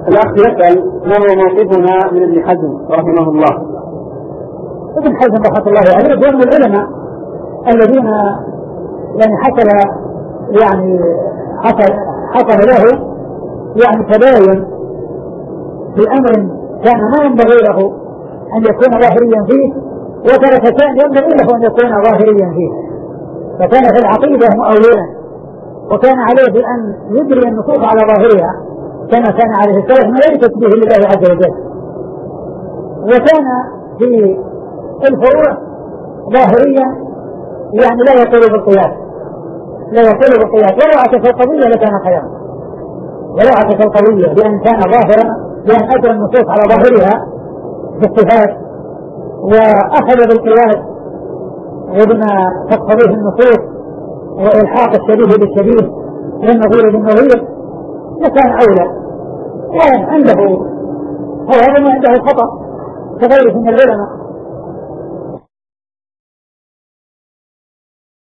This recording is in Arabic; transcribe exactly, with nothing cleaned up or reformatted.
الأخ يسأل ما هو موقفنا من ابن حزم رحمه الله؟ ابن حزم رحمه الله عليه يعني من العلماء الذين يعني حصل يعني حصل حصل له يعني تباين في أمر كان ما ينبغي له أن يكون ظاهريا فيه، وترك شيء ينبغي له أن يكون ظاهريا فيه، فكان في العقيدة مؤولا، وكان عليه بأن يجري النصوص على ظاهرها كما كان عليه السلف من غير تشبيه لله عز وجل. وكان في الفروع ظاهريا يعني لا يقول بالقياس لا يقول بالقياس ولو عكس القضية لكان خيرا، ولو عكس القضية بأن كان ظاهرا بأن أجرى النصوص على ظاهرها في الصفات وأخذ بالقياس وبما تقتضيه النصوص وإلحاق الشبيه بالشبيه والنظير بالنظير لكان أولى. وعنده هو هذا عنده خطأ كغيره من العلماء